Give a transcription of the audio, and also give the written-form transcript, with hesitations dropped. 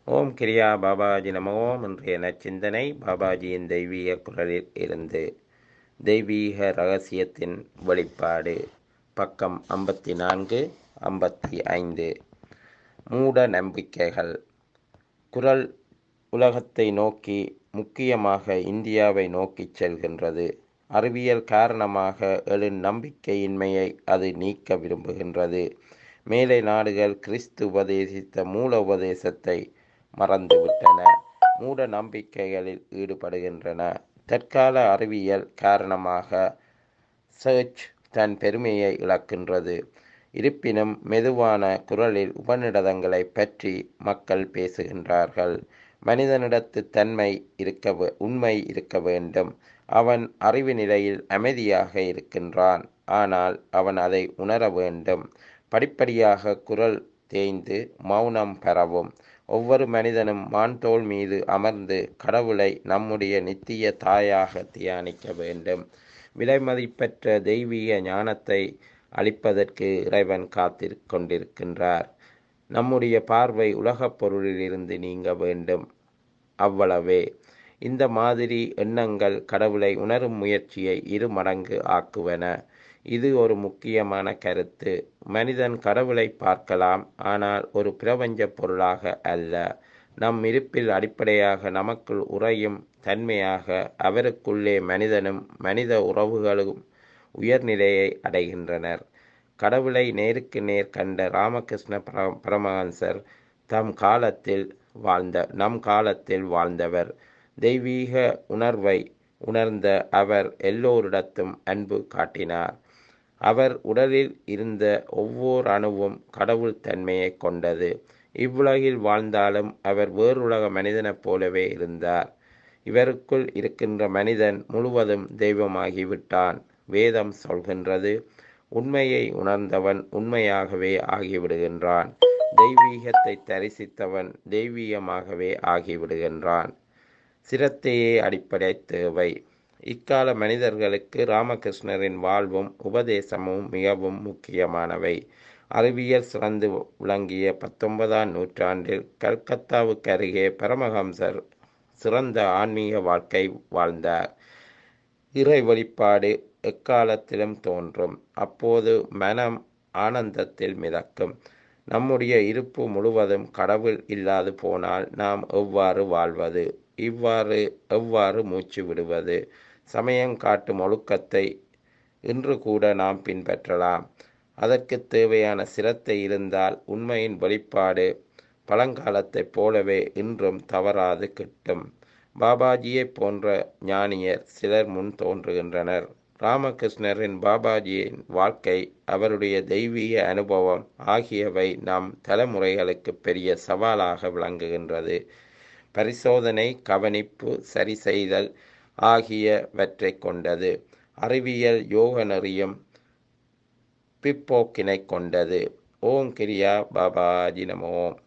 ஓம் கிரியா பாபாஜி நம ஓம். இன்றைய நச்சிந்தனை பாபாஜியின் தெய்வீக குரலில் இருந்து. தெய்வீக ரகசியத்தின் வெளிப்பாடு. பக்கம் 54, 55. மூட நம்பிக்கைகள். குரல் உலகத்தை நோக்கி, முக்கியமாக இந்தியாவை நோக்கிச் செல்கின்றது. அறிவியல் காரணமாக எழும் நம்பிக்கையின்மையை அது நீக்க விரும்புகின்றது. மேலை நாடுகள் கிறிஸ்து உபதேசித்த மூல உபதேசத்தை மறந்துவிட்டன. மூட நம்பிக்கைகளில் ஈடுபடுகின்றன. தற்கால அறிவியல் காரணமாக சர்ச் தன் பெருமையை இழக்கின்றது. இருப்பினும் மெதுவான குரலில் உபநிடதங்களை பற்றி மக்கள் பேசுகின்றார்கள். மனிதனிடத்து உண்மை இருக்க வேண்டும். அவன் அறிவு நிலையில் அமைதியாக இருக்கின்றான். ஆனால் அவன் அதை உணர வேண்டும். படிப்படியாக குரல் தேய்ந்து மௌனம் பெறவும். ஒவ்வொரு மனிதனும் மான்தோள் மீது அமர்ந்து கடவுளை நம்முடைய நித்திய தாயாக தியானிக்க வேண்டும். விலைமதிப்பற்ற தெய்வீக ஞானத்தை அளிப்பதற்கு இறைவன் கொண்டிருக்கின்றார். நம்முடைய பார்வை உலகப் பொருளிலிருந்து நீங்க வேண்டும். அவ்வளவே. இந்த மாதிரி எண்ணங்கள் கடவுளை உணரும் முயற்சியை 2 மடங்கு ஆக்குவன. இது ஒரு முக்கியமான கருத்து. மனிதன் கடவுளை பார்க்கலாம், ஆனால் ஒரு பிரபஞ்ச பொருளாக அல்ல. நம் இருப்பில் அடிப்படையாக நமக்குள் உறையும் தன்மையாக அவருக்குள்ளே மனிதனும் மனித உறவுகளும் உயர்நிலையை அடைகின்றனர். கடவுளை நேருக்கு நேர் கண்ட ராமகிருஷ்ண பரமஹன்சர் நம் காலத்தில் வாழ்ந்தவர். தெய்வீக உணர்வை உணர்ந்த அவர் எல்லோரிடத்தும் அன்பு காட்டினார். அவர் உடலில் இருந்த ஒவ்வொரு அணுவும் கடவுள் தன்மையை கொண்டது. இவ்வுலகில் வாழ்ந்தாலும் அவர் வேறுலக மனிதனைப் போலவே இருந்தார். இவருக்குள் இருக்கின்ற மனிதன் முழுவதும் தெய்வமாகிவிட்டான். வேதம் சொல்கின்றது, உண்மையை உணர்ந்தவன் உண்மையாகவே ஆகிவிடுகின்றான். தெய்வீகத்தை தரிசித்தவன் தெய்வீகமாகவே ஆகிவிடுகின்றான். சிரத்தையே அடிப்படை தேவை. இக்கால மனிதர்களுக்கு ராமகிருஷ்ணரின் வாழ்வும் உபதேசமும் மிகவும் முக்கியமானவை. அறிவியல் சிறந்து விளங்கிய 19ஆம் நூற்றாண்டில் கல்கத்தாவுக்கு அருகே பரமஹம்சர் சிறந்த ஆன்மீக வாழ்க்கை வாழ்ந்தார். இறை வெளிப்பாடு எக்காலத்திலும் தோன்றும். அப்போது மனம் ஆனந்தத்தில் மிதக்கும். நம்முடைய இருப்பு முழுவதும் கடவுள் இல்லாது போனால் நாம் எவ்வாறு வாழ்வது? எவ்வாறு மூச்சு விடுவது? சமயம் காட்டும் ஒழுக்கத்தை இன்று கூட நாம் பின்பற்றலாம். அதற்கு தேவையான சிரத்தை இருந்தால் உண்மையின் வெளிப்பாடு பழங்காலத்தைப் போலவே இன்றும் தவறாது கிட்டும். பாபாஜியை போன்ற ஞானியர் சிலர் முன் தோன்றுகின்றனர். ராமகிருஷ்ணரின் பாபாஜியின் வாழ்க்கை, அவருடைய தெய்வீக அனுபவம் ஆகியவை நம் தலைமுறைகளுக்கு பெரிய சவாலாக விளங்குகின்றது. பரிசோதனை, கவனிப்பு, சரி செய்தல் ஆகியவற்றை கொண்டது. அறிவியல் யோக நெறியும் பிற்போக்கினை கொண்டது. ஓம் கிரியா பாபாஜி நமோ.